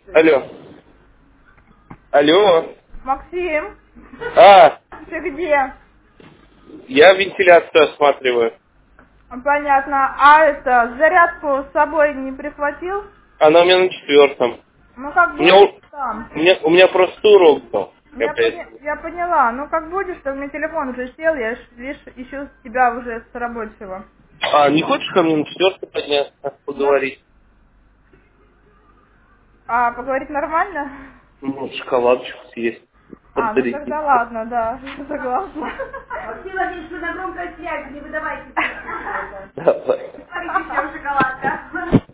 Алло. Алло. Максим, А, ты где? я вентиляцию осматриваю. Понятно. А это, зарядку с собой не прихватил? Она у меня на 4. Ну как У меня, будешь там? у меня просто урок был. Я поняла. Ну как будешь, то у меня телефон уже сел, я видишь, ищу тебя уже с рабочего. А, не хочешь ко мне на 4 подняться, Ну, поговорить? а поговорить нормально? Ну, шоколадочку съесть. А, ну Поддарить. тогда ладно, да, согласна. Максим Владимирович, вы на громкой связи, не выдавайте. Давай. Смотрите, в чем шоколадка.